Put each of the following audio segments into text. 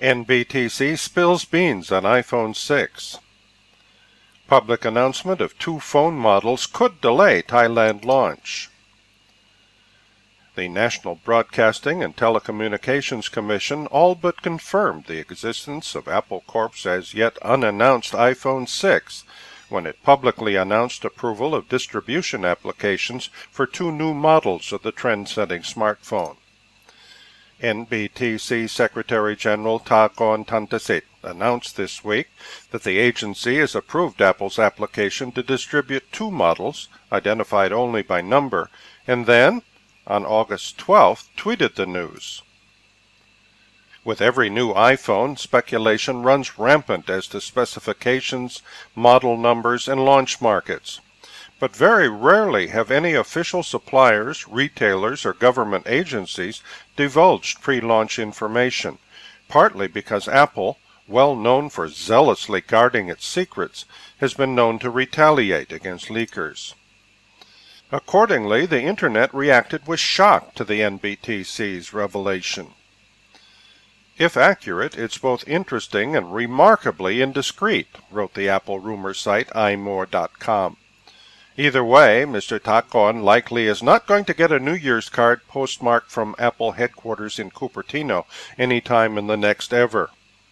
NBTC spills beans on iPhone 6. Public announcement of 2 phone models could delay Thailand launch. The National Broadcasting and Telecommunications Commission all but confirmed the existence of Apple Corp's as yet unannounced iPhone 6 when it publicly announced approval of distribution applications for 2 new models of the trend-setting smartphone. NBTC Secretary General Thakon Thantasit announced this week that the agency has approved Apple's application to distribute 2 models, identified only by number, and then, on August 12th, tweeted the news. With every new iPhone, speculation runs rampant as to specifications, model numbers, and launch markets. But very rarely have any official suppliers, retailers, or government agencies divulged pre-launch information, partly because Apple, well known for zealously guarding its secrets, has been known to retaliate against leakers. Accordingly, the Internet reacted with shock to the NBTC's revelation. If accurate, it's both interesting and remarkably indiscreet, wrote the Apple rumor site imore.com. Either way, Mr. Thakon likely is not going to get a New Year's card postmarked from Apple headquarters in Cupertino any time in the next ever.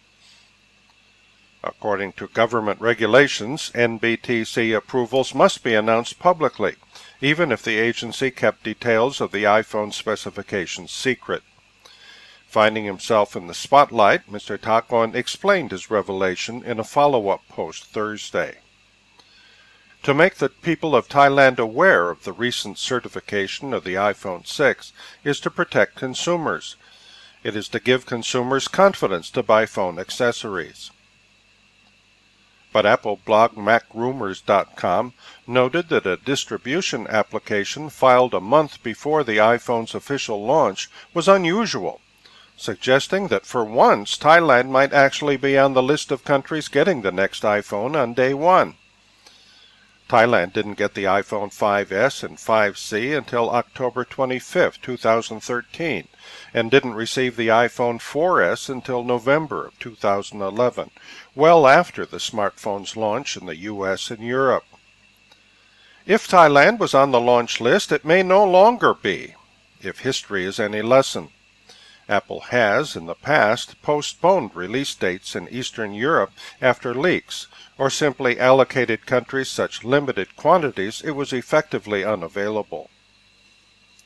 According to government regulations, NBTC approvals must be announced publicly, even if the agency kept details of the iPhone specifications secret. Finding himself in the spotlight, Mr. Thakon explained his revelation in a follow-up post Thursday. To make the people of Thailand aware of the recent certification of the iPhone 6 is to protect consumers. It is to give consumers confidence to buy phone accessories. But Apple blog MacRumors.com noted that a distribution application filed a month before the iPhone's official launch was unusual, suggesting that for once Thailand might actually be on the list of countries getting the next iPhone on day one. Thailand didn't get the iPhone 5S and 5C until October 25, 2013, and didn't receive the iPhone 4S until November of 2011, well after the smartphone's launch in the US and Europe. If Thailand was on the launch list, it may no longer be, if history is any lesson. Apple has, in the past, postponed release dates in Eastern Europe after leaks, or simply allocated countries such limited quantities it was effectively unavailable.